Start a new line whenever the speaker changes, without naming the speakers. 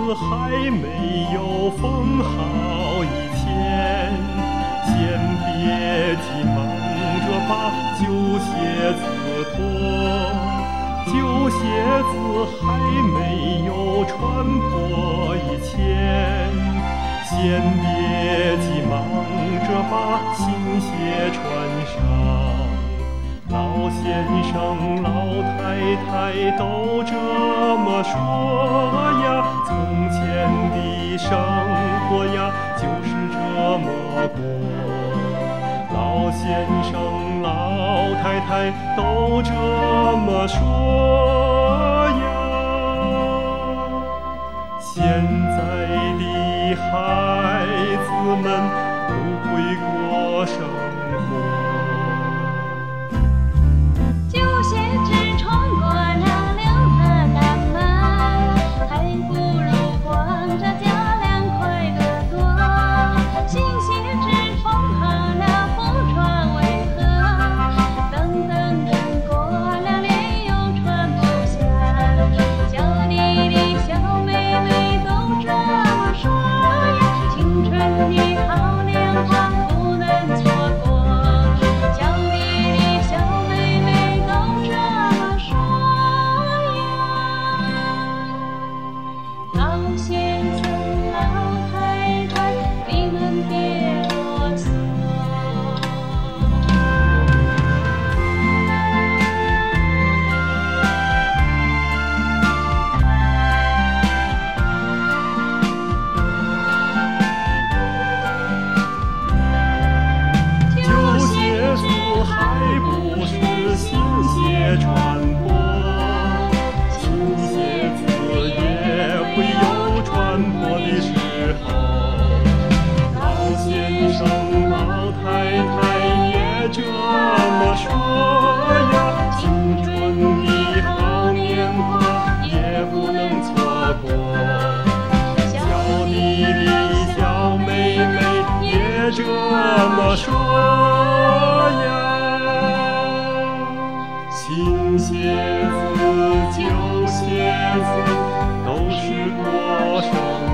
还没有缝好一千，先别急忙着把旧鞋子脱。旧鞋子还没有穿破一千，先别急忙着把新鞋穿上。老先生老太太都这么说呀，从前的生活呀就是这么过。老先生老太太都这么说呀，现在的孩子们不会过生活。穿破新鞋子也会有穿破的时候，老先生老太太也这么说呀，青春的好年华也不能错过。小弟弟小妹妹也这么说呀，新鞋子旧鞋子都是过生